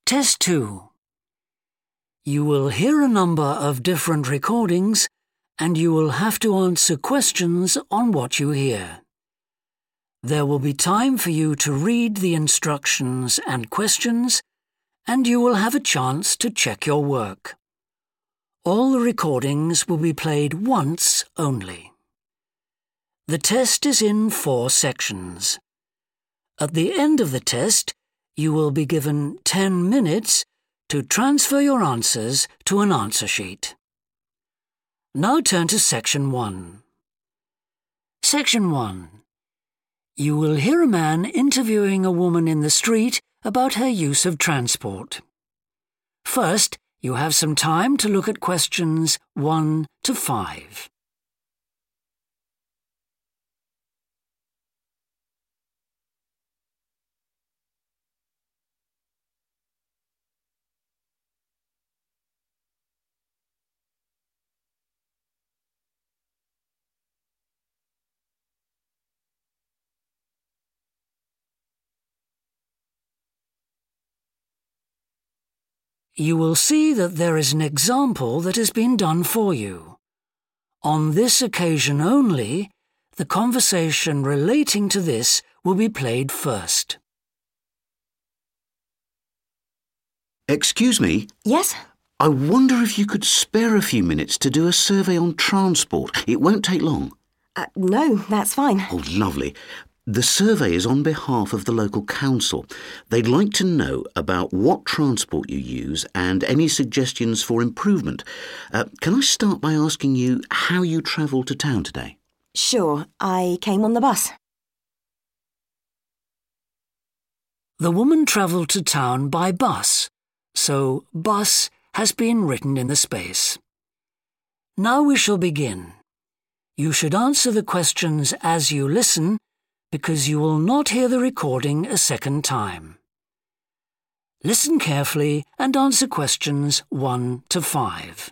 Test 2. You will hear a number of different recordings and you will have to answer questions on what you hear. There will be time for you to read the instructions and questions, and you will have a chance to check your work. All the recordings will be played once only. The test is in 4 sections. At the end of the test, you will be given 10 minutes to transfer your answers to an answer sheet. Now turn to Section 1. Section 1. You will hear a man interviewing a woman in the street about her use of transport. First, you have some time to look at questions 1 to 5. You will see that there is an example that has been done for you. On this occasion only, the conversation relating to this will be played first. Excuse me? Yes? I wonder if you could spare a few minutes to do a survey on transport. It won't take long. No, that's fine. Oh, lovely. The survey is on behalf of the local council. They'd like to know about what transport you use and any suggestions for improvement. Can I start by asking you how you travelled to town today? Sure, I came on the bus. The woman travelled to town by bus, so bus has been written in the space. Now we shall begin. You should answer the questions as you listen, because you will not hear the recording a second time. Listen carefully and answer questions 1 to 5.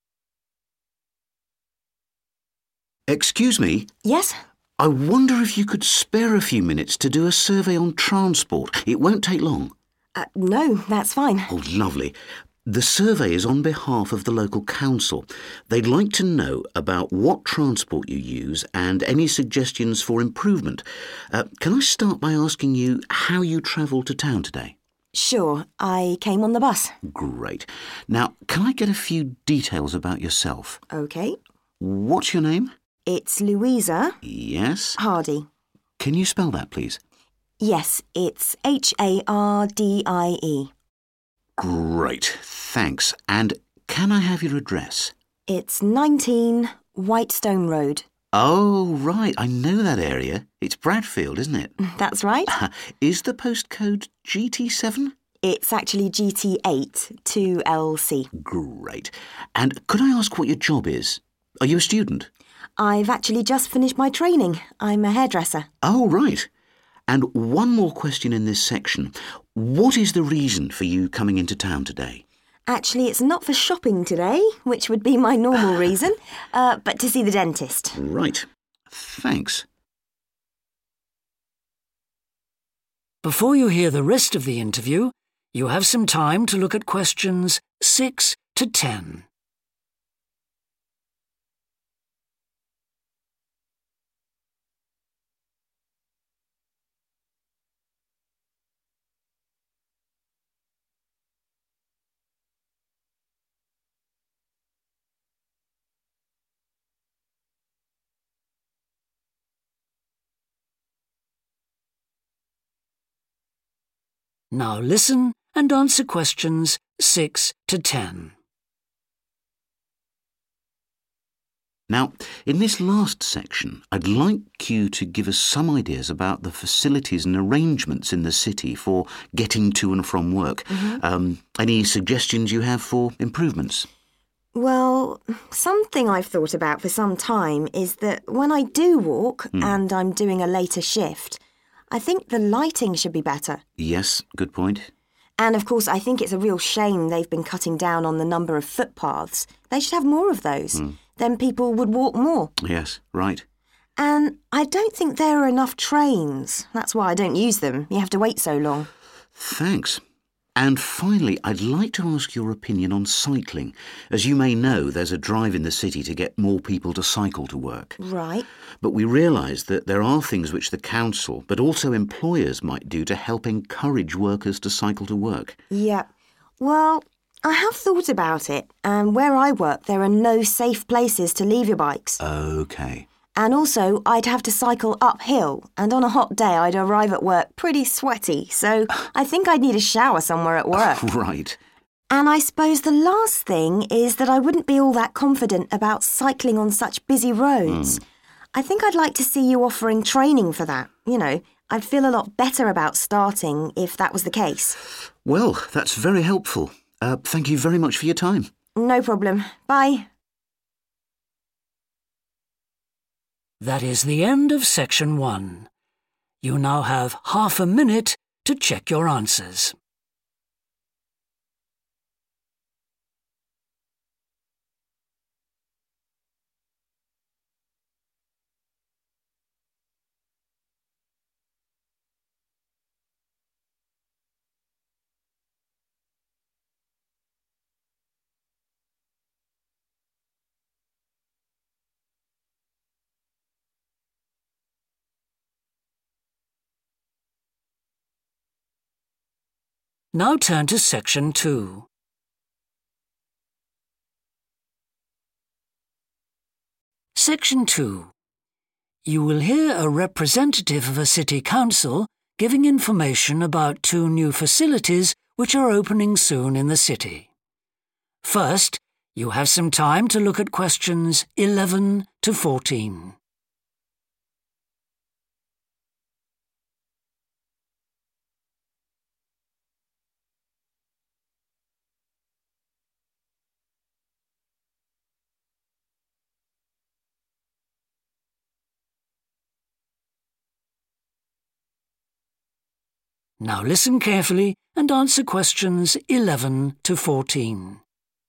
Excuse me? Yes? I wonder if you could spare a few minutes to do a survey on transport. It won't take long. No, that's fine. Oh, lovely. The survey is on behalf of the local council. They'd like to know about what transport you use and any suggestions for improvement. Can I start by asking you how you travelled to town today? Sure, I came on the bus. Great. Now, can I get a few details about yourself? OK. What's your name? It's Louisa. Yes. Hardy. Can you spell that, please? Yes, it's Hardie. Great, thanks. And can I have your address? It's 19 Whitestone Road. Oh, right, I know that area. It's Bradfield, isn't it? That's right. Is the postcode GT7? It's actually GT8 2LC. Great. And could I ask what your job is? Are you a student? I've actually just finished my training. I'm a hairdresser. Oh, right. And one more question in this section. What is the reason for you coming into town today? Actually, it's not for shopping today, which would be my normal reason, but to see the dentist. Right. Thanks. Before you hear the rest of the interview, you have some time to look at questions 6 to 10. Now listen and answer questions 6 to 10. Now, in this last section, I'd like you to give us some ideas about the facilities and arrangements in the city for getting to and from work. Any suggestions you have for improvements? Well, something I've thought about for some time is that when I do walk and I'm doing a later shift, I think the lighting should be better. Yes, good point. And of course, I think it's a real shame they've been cutting down on the number of footpaths. They should have more of those. Then people would walk more. Yes, right. And I don't think there are enough trains. That's why I don't use them. You have to wait so long. Thanks. And finally, I'd like to ask your opinion on cycling. As you may know, there's a drive in the city to get more people to cycle to work. Right. But we realise that there are things which the council, but also employers, might do to help encourage workers to cycle to work. Yeah. Well, I have thought about it, and where I work, there are no safe places to leave your bikes. OK. And also, I'd have to cycle uphill, and on a hot day, I'd arrive at work pretty sweaty, so I think I'd need a shower somewhere at work. Right. And I suppose the last thing is that I wouldn't be all that confident about cycling on such busy roads. I think I'd like to see you offering training for that. You know, I'd feel a lot better about starting if that was the case. Well, that's very helpful. Thank you very much for your time. No problem. Bye. That is the end of section 1. You now have half a minute to check your answers. Now turn to section 2. Section 2. You will hear a representative of a city council giving information about 2 new facilities which are opening soon in the city. First, you have some time to look at questions 11 to 14. Now listen carefully and answer questions 11 to 14.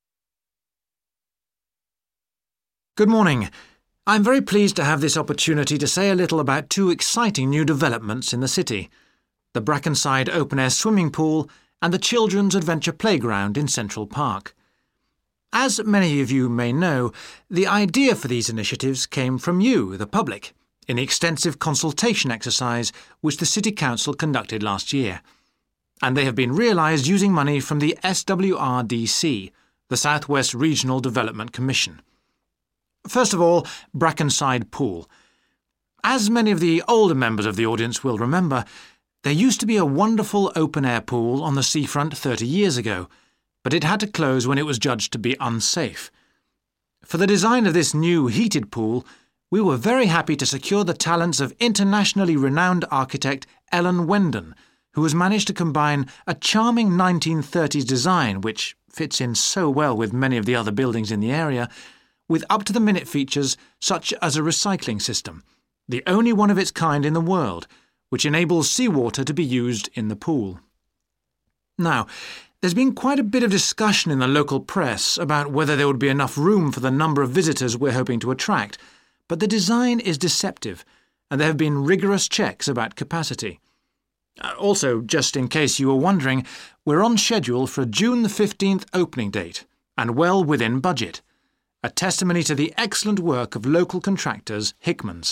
Good morning. I'm very pleased to have this opportunity to say a little about 2 exciting new developments in the city: the Brackenside open-air swimming pool and the Children's Adventure Playground in Central Park. As many of you may know, the idea for these initiatives came from you, the public, in the extensive consultation exercise which the City Council conducted last year. And they have been realised using money from the SWRDC, the South West Regional Development Commission. First of all, Brackenside Pool. As many of the older members of the audience will remember, there used to be a wonderful open-air pool on the seafront 30 years ago, but it had to close when it was judged to be unsafe. For the design of this new heated pool, we were very happy to secure the talents of internationally renowned architect Ellen Wendon, who has managed to combine a charming 1930s design, which fits in so well with many of the other buildings in the area, with up-to-the-minute features such as a recycling system, the only one of its kind in the world, which enables seawater to be used in the pool. Now, there's been quite a bit of discussion in the local press about whether there would be enough room for the number of visitors we're hoping to attract, but the design is deceptive, and there have been rigorous checks about capacity. Also, just in case you were wondering, we're on schedule for a June the 15th opening date, and well within budget, a testimony to the excellent work of local contractors Hickmans.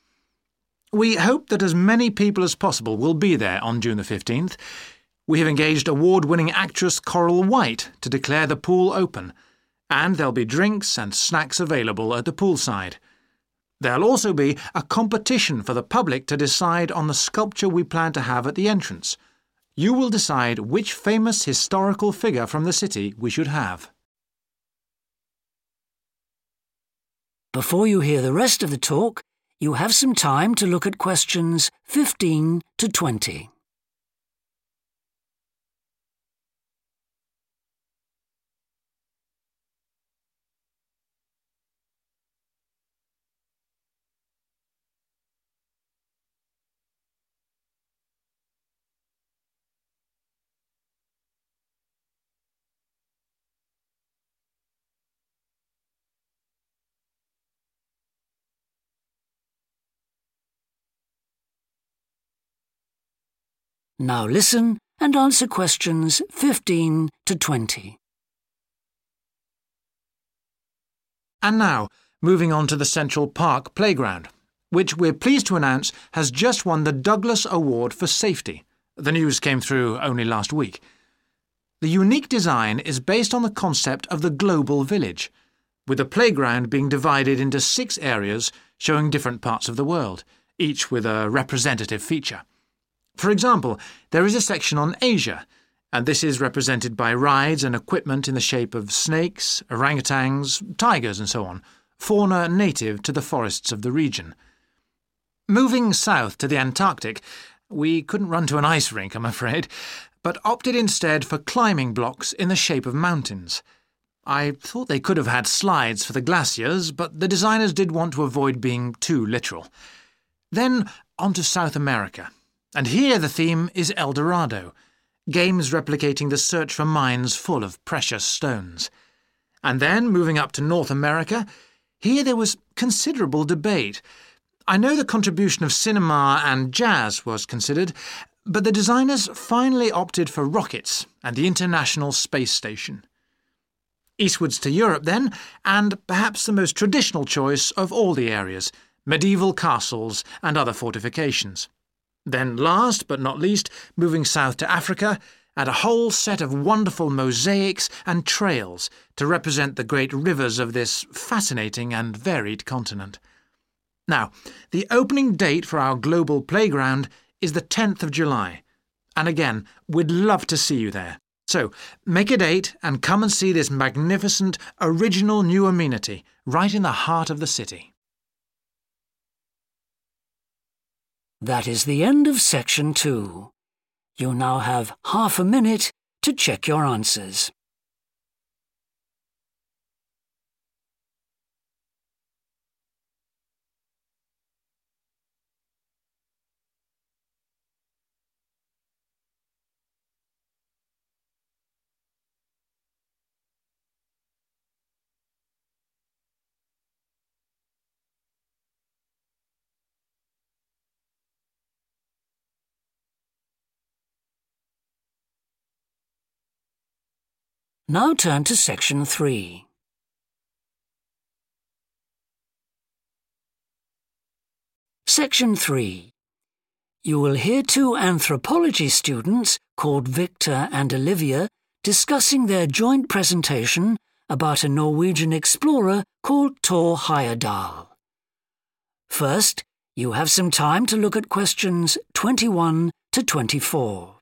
We hope that as many people as possible will be there on June the 15th. We have engaged award-winning actress Coral White to declare the pool open, and there'll be drinks and snacks available at the poolside. There'll also be a competition for the public to decide on the sculpture we plan to have at the entrance. You will decide which famous historical figure from the city we should have. Before you hear the rest of the talk, you have some time to look at questions 15 to 20. Now listen and answer questions 15 to 20. And now, moving on to the Central Park Playground, which we're pleased to announce has just won the Douglas Award for Safety. The news came through only last week. The unique design is based on the concept of the global village, with the playground being divided into 6 areas showing different parts of the world, each with a representative feature. For example, there is a section on Asia, and this is represented by rides and equipment in the shape of snakes, orangutans, tigers and so on, fauna native to the forests of the region. Moving south to the Antarctic, we couldn't run to an ice rink, I'm afraid, but opted instead for climbing blocks in the shape of mountains. I thought they could have had slides for the glaciers, but the designers did want to avoid being too literal. Then on to South America, and here the theme is El Dorado, games replicating the search for mines full of precious stones. And then, moving up to North America, here there was considerable debate. I know the contribution of cinema and jazz was considered, but the designers finally opted for rockets and the International Space Station. Eastwards to Europe then, and perhaps the most traditional choice of all the areas, medieval castles and other fortifications. Then last but not least, moving south to Africa, and a whole set of wonderful mosaics and trails to represent the great rivers of this fascinating and varied continent. Now, the opening date for our global playground is the 10th of July, and again, we'd love to see you there. So, make a date and come and see this magnificent, original new amenity right in the heart of the city. That is the end of section 2. You now have half a minute to check your answers. Now turn to section 3. Section 3. You will hear 2 anthropology students called Victor and Olivia discussing their joint presentation about a Norwegian explorer called Thor Heyerdahl. First, you have some time to look at questions 21 to 24.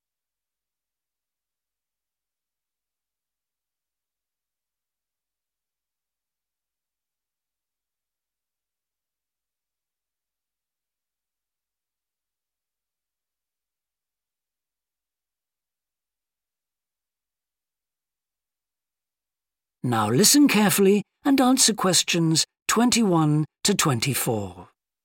Now listen carefully and answer questions 21 to 24.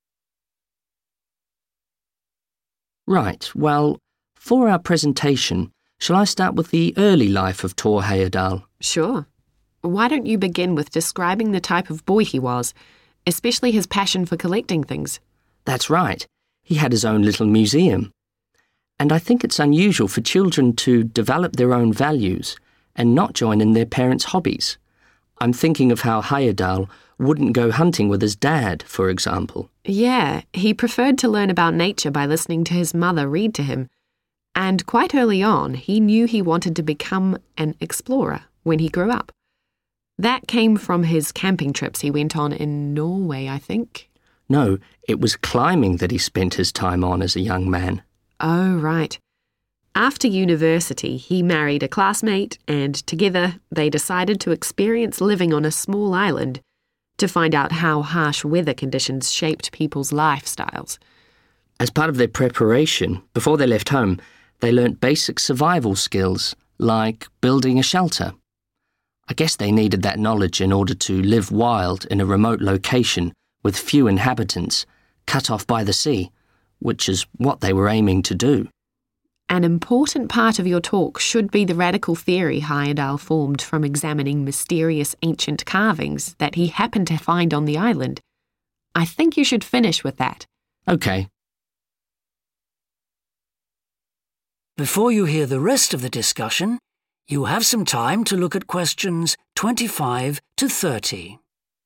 Right, well, for our presentation, shall I start with the early life of Thor Heyerdahl? Sure. Why don't you begin with describing the type of boy he was, especially his passion for collecting things? That's right. He had his own little museum. And I think it's unusual for children to develop their own values and not join in their parents' hobbies. I'm thinking of how Heyerdahl wouldn't go hunting with his dad, for example. Yeah, he preferred to learn about nature by listening to his mother read to him. And quite early on, he knew he wanted to become an explorer when he grew up. That came from his camping trips he went on in Norway, I think. No, it was climbing that he spent his time on as a young man. Oh, right. After university, he married a classmate, and together they decided to experience living on a small island to find out how harsh weather conditions shaped people's lifestyles. As part of their preparation, before they left home, they learnt basic survival skills, like building a shelter. I guess they needed that knowledge in order to live wild in a remote location with few inhabitants, cut off by the sea, which is what they were aiming to do. An important part of your talk should be the radical theory Heyerdahl formed from examining mysterious ancient carvings that he happened to find on the island. I think you should finish with that. Okay. Before you hear the rest of the discussion, you have some time to look at questions 25 to 30.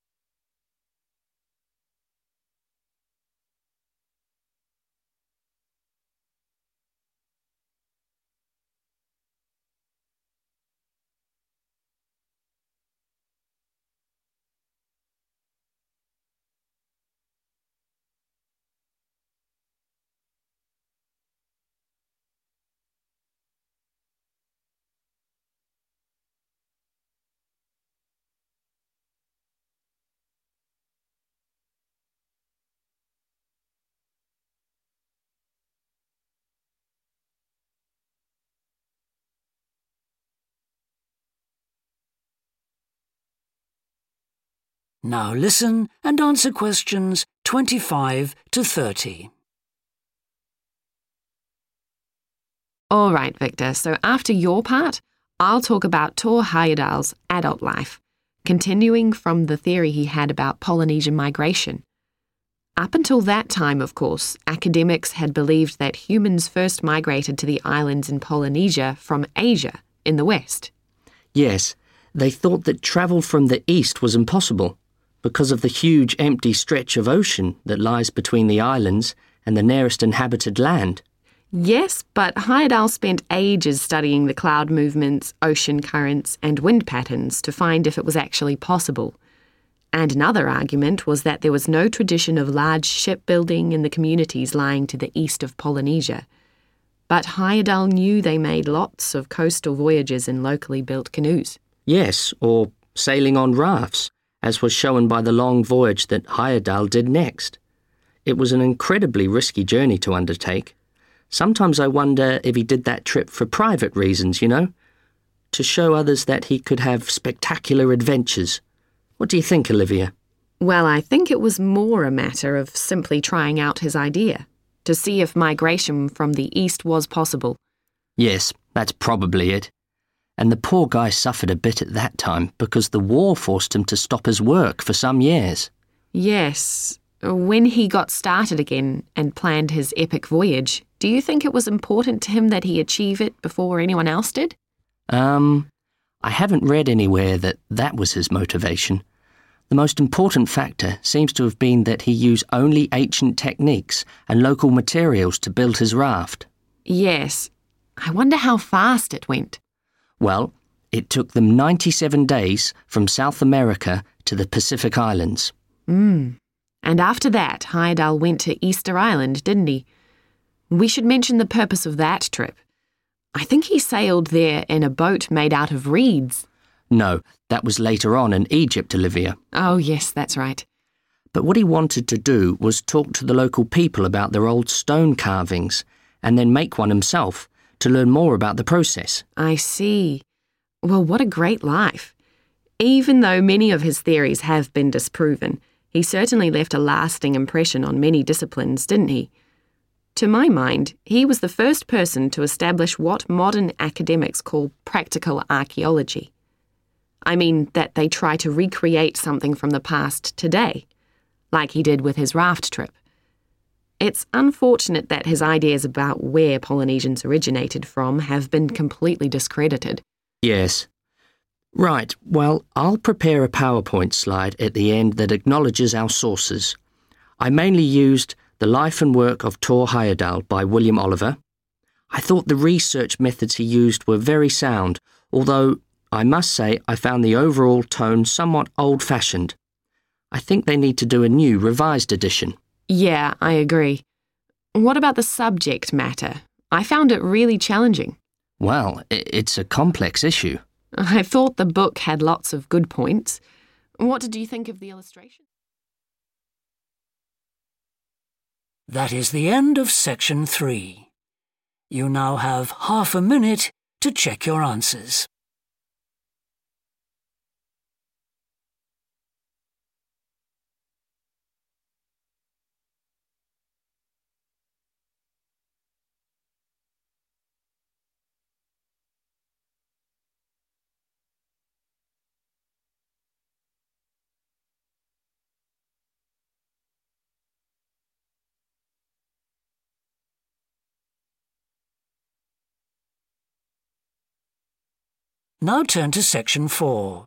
Now listen and answer questions 25 to 30. All right, Victor, so after your part, I'll talk about Thor Heyerdahl's adult life, continuing from the theory he had about Polynesian migration. Up until that time, of course, academics had believed that humans first migrated to the islands in Polynesia from Asia in the west. Yes, they thought that travel from the east was impossible because of the huge empty stretch of ocean that lies between the islands and the nearest inhabited land. Yes, but Heyerdahl spent ages studying the cloud movements, ocean currents, and wind patterns to find if it was actually possible. And another argument was that there was no tradition of large shipbuilding in the communities lying to the east of Polynesia. But Heyerdahl knew they made lots of coastal voyages in locally built canoes. Yes, or sailing on rafts, as was shown by the long voyage that Heyerdahl did next. It was an incredibly risky journey to undertake. Sometimes I wonder if he did that trip for private reasons, you know, to show others that he could have spectacular adventures. What do you think, Olivia? Well, I think it was more a matter of simply trying out his idea, to see if migration from the east was possible. Yes, that's probably it. And the poor guy suffered a bit at that time because the war forced him to stop his work for some years. Yes. When he got started again and planned his epic voyage, do you think it was important to him that he achieve it before anyone else did? I haven't read anywhere that that was his motivation. The most important factor seems to have been that he used only ancient techniques and local materials to build his raft. Yes. I wonder how fast it went. Well, it took them 97 days from South America to the Pacific Islands. And after that, Heyerdahl went to Easter Island, didn't he? We should mention the purpose of that trip. I think he sailed there in a boat made out of reeds. No, that was later on in Egypt, Olivia. Oh, yes, that's right. But what he wanted to do was talk to the local people about their old stone carvings and then make one himself to learn more about the process. I see. Well, what a great life. Even though many of his theories have been disproven, he certainly left a lasting impression on many disciplines, didn't he? To my mind, he was the first person to establish what modern academics call practical archaeology. I mean that they try to recreate something from the past today, like he did with his raft trip. It's unfortunate that his ideas about where Polynesians originated from have been completely discredited. Yes. Right, well, I'll prepare a PowerPoint slide at the end that acknowledges our sources. I mainly used The Life and Work of Thor Heyerdahl by William Oliver. I thought the research methods he used were very sound, although I must say I found the overall tone somewhat old-fashioned. I think they need to do a new, revised edition. Yeah, I agree. What about the subject matter? I found it really challenging. Well, it's a complex issue. I thought the book had lots of good points. What did you think of the illustration? That is the end of section 3. You now have half a minute to check your answers. Now turn to Section 4.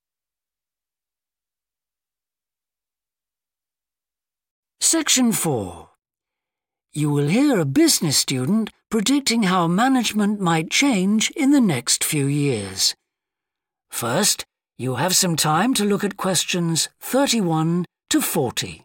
Section 4. You will hear a business student predicting how management might change in the next few years. First, you have some time to look at questions 31 to 40.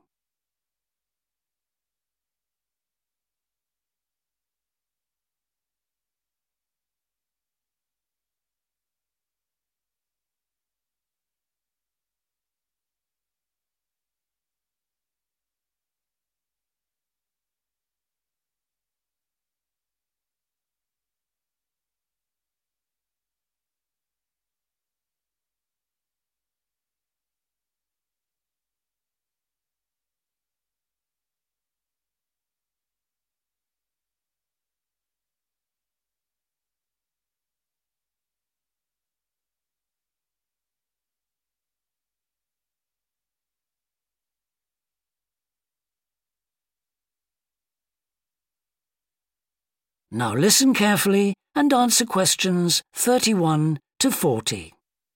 Now listen carefully and answer questions 31 to 40.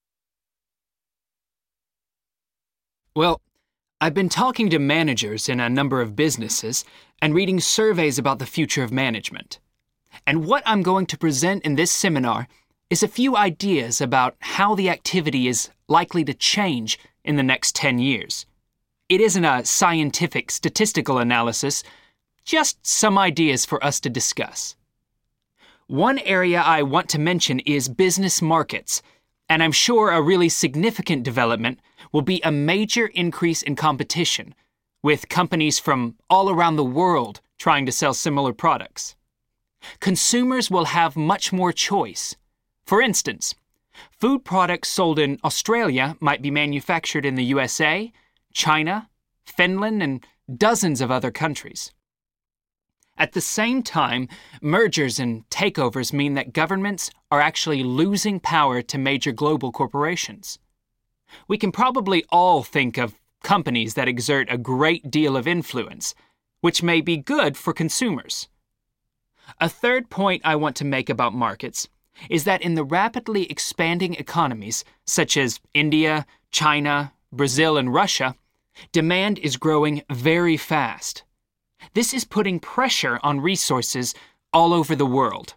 Well, I've been talking to managers in a number of businesses and reading surveys about the future of management. And what I'm going to present in this seminar is a few ideas about how the activity is likely to change in the next 10 years. It isn't a scientific statistical analysis, just some ideas for us to discuss. One area I want to mention is business markets, and I'm sure a really significant development will be a major increase in competition, with companies from all around the world trying to sell similar products. Consumers will have much more choice. For instance, food products sold in Australia might be manufactured in the USA, China, Finland, and dozens of other countries. At the same time, mergers and takeovers mean that governments are actually losing power to major global corporations. We can probably all think of companies that exert a great deal of influence, which may be good for consumers. A third point I want to make about markets is that in the rapidly expanding economies, such as India, China, Brazil, and Russia, demand is growing very fast. This is putting pressure on resources all over the world.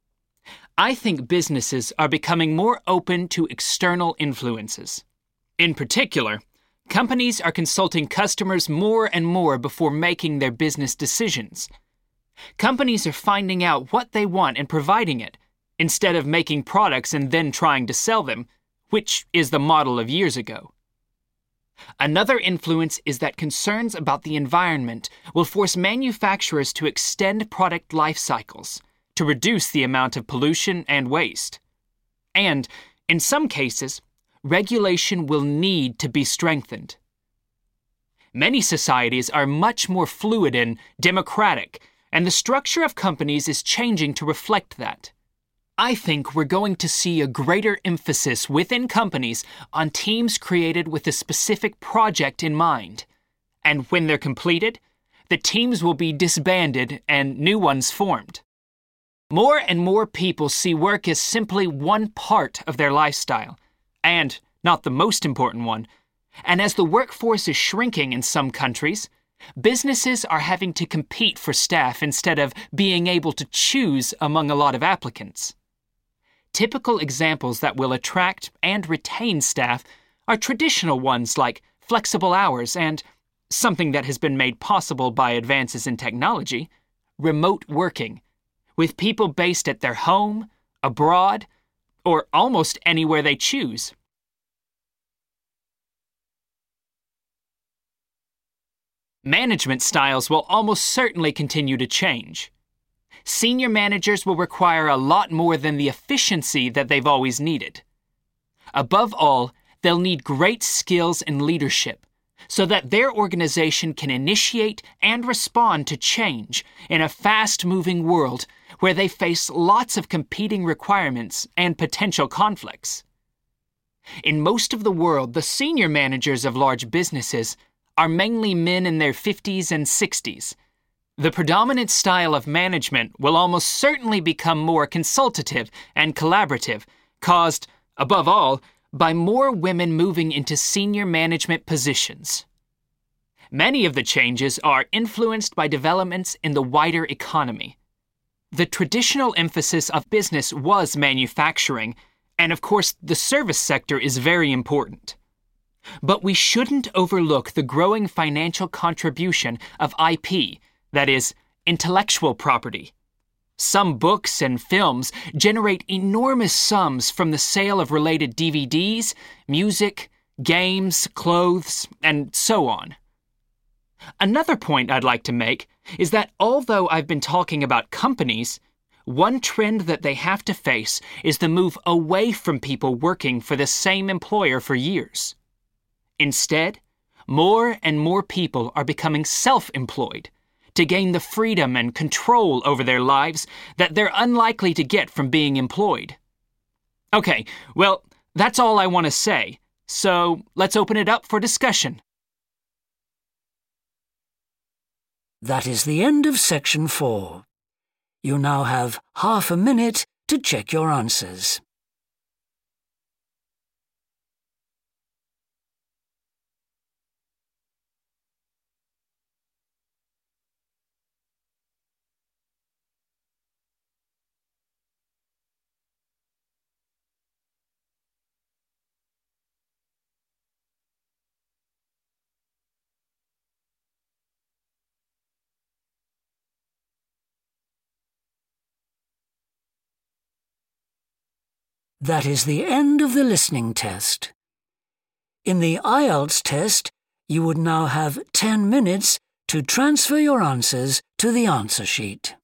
I think businesses are becoming more open to external influences. In particular, companies are consulting customers more and more before making their business decisions. Companies are finding out what they want and providing it, instead of making products and then trying to sell them, which is the model of years ago. Another influence is that concerns about the environment will force manufacturers to extend product life cycles to reduce the amount of pollution and waste. And, in some cases, regulation will need to be strengthened. Many societies are much more fluid and democratic, and the structure of companies is changing to reflect that. I think we're going to see a greater emphasis within companies on teams created with a specific project in mind. And when they're completed, the teams will be disbanded and new ones formed. More and more people see work as simply one part of their lifestyle, and not the most important one. And as the workforce is shrinking in some countries, businesses are having to compete for staff instead of being able to choose among a lot of applicants. Typical examples that will attract and retain staff are traditional ones like flexible hours and, something that has been made possible by advances in technology, remote working, with people based at their home, abroad, or almost anywhere they choose. Management styles will almost certainly continue to change. Senior managers will require a lot more than the efficiency that they've always needed. Above all, they'll need great skills in leadership so that their organization can initiate and respond to change in a fast-moving world where they face lots of competing requirements and potential conflicts. In most of the world, the senior managers of large businesses are mainly men in their 50s and 60s. The predominant style of management will almost certainly become more consultative and collaborative, caused Above all, by more women moving into senior management positions. Many of the changes are influenced by developments in the wider economy. The traditional emphasis of business was manufacturing, and of course the service sector is very important. But we shouldn't overlook the growing financial contribution of IP, that is, intellectual property. Some books and films generate enormous sums from the sale of related DVDs, music, games, clothes, and so on. Another point I'd like to make is that although I've been talking about companies, one trend that they have to face is the move away from people working for the same employer for years. Instead, more and more people are becoming self-employed to gain the freedom and control over their lives that they're unlikely to get from being employed. Okay, well, that's all I want to say, so let's open it up for discussion. That is the end of section 4. You now have half a minute to check your answers. That is the end of the listening test. In the IELTS test, you would now have 10 minutes to transfer your answers to the answer sheet.